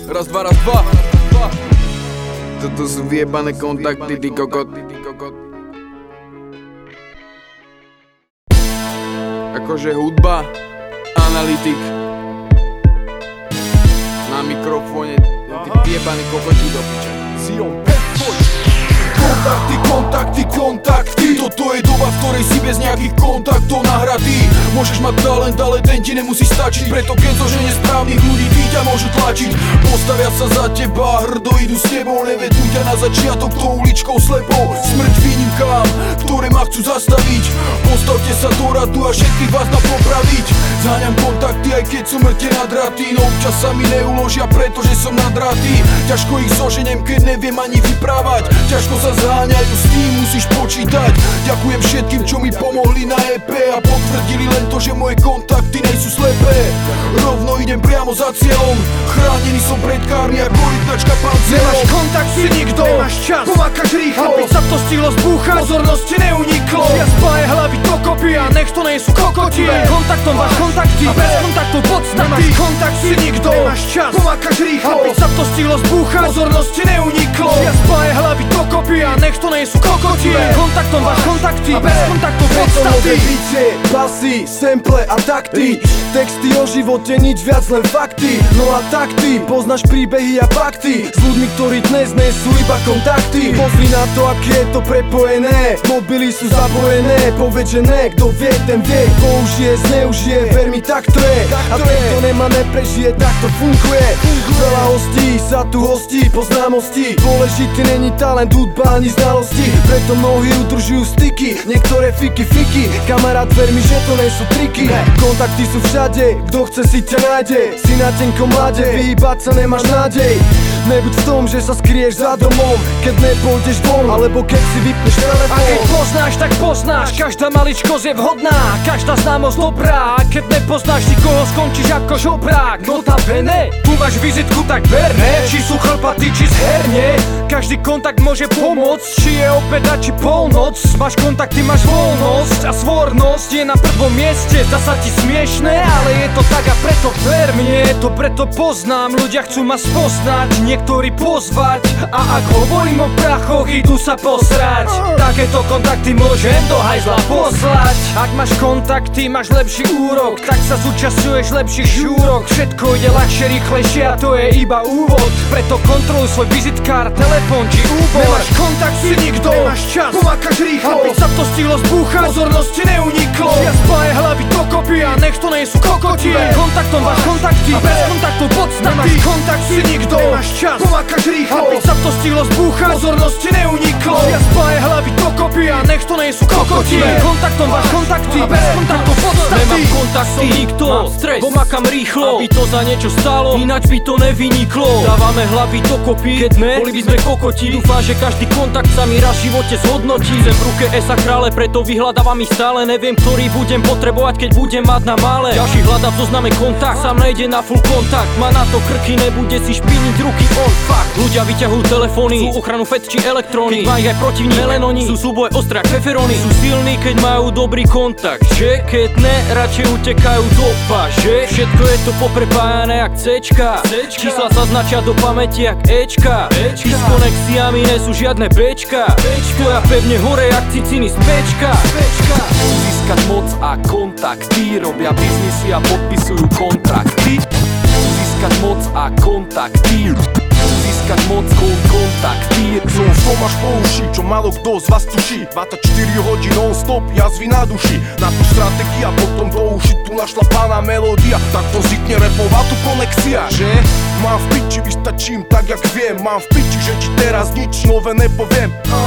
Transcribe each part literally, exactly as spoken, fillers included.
Raz, dva, raz, dva. Toto sú vyjebané kontakty, ty kokot. Akože hudba, analytik. Na mikrofóne, ty vyjebaný kokotí do piče. Zion, kontakty, kontakty, kontakty. Toto je doba, v ktorej si bez nejakých kontaktov nahradý. Môžeš mať talent, ale ten ti nemusí stačiť. Preto keď zoženie správnych ľudí, tí ťa môžu tlačiť. Postavia sa za teba, hrdo idú s tebou. Nevedú ťa na začiatok tou uličkou slepou. Smrť výnimkám, ktoré ma chcú zastaviť. Postavte sa do radu a všetkých vás na popraviť. Zháňam kontakty, aj keď sú mŕte nadratí. No občas sa mi neuložia, pretože som nadratý. Ťažko ich zoženiem, keď neviem ani vyprávať. Ťažko sa zháňajú, s tým musíš počítať. Ďakujem všetkým, čo mi pomohli na é pé a potvrdili len to, že moje kontakty nejsú slepé. Rovno idem priamo za cieľom, chránený som pred kármi ako rytnačka pancierom. Nemáš kontakt si nikto, nemáš čas, pomákaš rýchlo, aby sa to stihlo zbúchať, pozornosti neuniklo. Ja spáje hlavy dokopy a nech to nejsú kokoti. Kontaktom máš kontakty a bez kontaktov podstaty. Nemáš kontakt si nikto, nemáš čas, pomákaš rýchlo, aby sa to stihlo zbúchať, pozornosti neuniklo. Ja spáje hlavy dokopy a nech to nejsú kokoti. Kontaktom máš kontakty a bez kontaktov podstaty. Bicie, basy, sample a takty. Texty o živote, nič viac, len fakty. No a tak ty poznáš príbehy a fakty s ľuďmi, ktorí dnes nie sú iba kontakty. Pozri na to, aké je to prepojené. Mobily sú zapojené, povedz, že ne. Kto vie, ten vie, použije, zneužije. Ver mi, tak to je. A ten, kto nemá, neprežije, tak to funguje. Veľa hostí sa tu hostí po známosti. Dôležitý není talent, hudba ani znalosti. Preto mnohí udržujú styky, niektoré fiky fiky. Kamarát, ver mi, že to nie sú triky. Kontakty sú všade, kto chce si ťa nájde. Si na tenkom mlade, vyhýbať sa nemáš nádej. Nebuď v tom, že sa skryješ za domom, keď nepôjdeš von, alebo keď si vypneš telefón. A keď poznáš, tak poznáš, každá maličkosť je vhodná, každá známosť dobrá. A keď nepoznáš, si koho skončíš ako žobrák. Notabene, tu máš vizitku, tak berne. Či sú chlpatí, či zherne, každý kontakt môže pomôcť. Či je obeda, či polnoc, máš kontakty, máš voľnosť. A svornosť je na prvom mieste, zdá sa ti smiešné, ale je to tak a preto ver mne. To preto poznám, ľudia chcú ma spoznať, niektorí pozvať. A ak hovorím o prachoch, idú sa posrať. Takéto kontakty môžem do hajzla poslať. Ak máš kontakty, máš lepší úrok, tak sa zúčastňuješ lepších žúrok. Všetko ide ľahšie, rýchlejšie a to je iba úvod. Preto kontroluj svoj vizitkár, telefón či úbor. Nemáš kontakt si nikto, nemáš čas, pomákaš rýchlo, aby sa to stihlo zbúchať, pozornosti neuniklo. Ja spáje hlavy dokopy a nech to nejsú kokoti. Kontaktom máš kontakty a bez kontaktov podstaty. Nemáš kontakt si nikto, nemáš čas, pomákaš rýchlo, aby sa to stihlo zbúchať, pozornosti neuniklo. Ja spáje hlavy dokopy a nech to nejsú kokoti. Kontaktom máš kontakty a bez kontaktov podstaty. Nemám kontakty nikto, bo makám rýchlo, aby to za niečo stálo, ináč by to nevyniklo. Dávame hlavy dokopy, keď ne, boli by sme kokoti. Dúfam, že každý kontakt sa mi raz v živote zhodnotí. Zem v ruke esa krále, preto vyhľadávam ich stále. Neviem, ktorý budem potrebovať, keď budem mať na mále. Ďalší hľadá v zozname kontakt, sám nejde na full kontakt. Má na to krky, nebude si špiniť ruky on fakt. Ľudia vyťahujú telefóny, sú ochranu fet či elektróny. Keď má ich aj protivník, melenoni, sú súboje ostré jak feferony. Sú silní, keď majú dobrý kontakt, že? Keď ne, radšej utekajú do paže. Všetko je to poprepájané jak céčka. Čísla sa značia do pamäti jak éčka. Ty s konexiami nie sú žiadne béčka. Stoja pevne hore jak ciciny z péčka. Chcú získať moc a kontakty, robia biznisy a podpisujú kontrakty. Chcú získať moc a kontakty, chcú získať moc, kon, kontakty. Som až po uši, čo málo kto z vás tuší. dvadsaťštyri hodín non-stop, jazvy na duši. Na tu stratégia, potom do uši tu našla pána melódia. Tak to vznikne repová tu konexia, že? Mám v piči, vystačím tak jak viem. Mám v piči, že ti teraz nič nové nepoviem.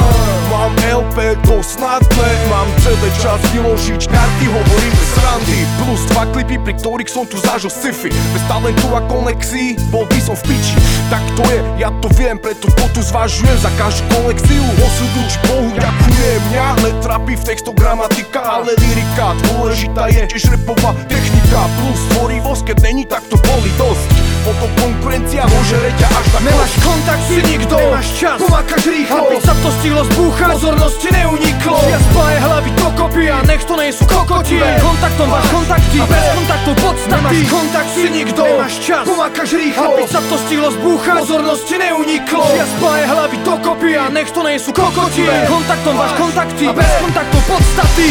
Mám el pé, to snadné. Mám celý čas vyložiť karty, hovorím bez randy. Plus dva klipy, pri ktorých som tu zažil sci-fi. Bez talentu a konexí, bol by som v piči. Tak to je, ja to viem, preto to tu zvažujem. Za každú kolekciu, osudu či Bohu ďakujem. Mňa netrapí v textoch gramatika, ale lyrika. Dôležitá je tiež repová technika. Plus tvorivosť, keď není, tak to boli dosť. potom konkurencia môže reťa až na Nemáš kontakt, si nikto, nemáš čas, pomákaš rýchlo, aby sa to stihlo zbúchať, pozornosti neuniklo. Ja spáje hlavy dokopy a nech to nie sú kokoti. Kontaktom váš kontakty, a bez kontaktu podstaty. Nemáš kontakt, si nikto, nemáš čas, pomákaš rýchlo, aby sa to stihlo zbúchať, pozornosti neuniklo. Ja spáje hlavy dokopy a nech to nie sú kokoti. Kontaktom váš kontakty, a bez kontaktu podstaty.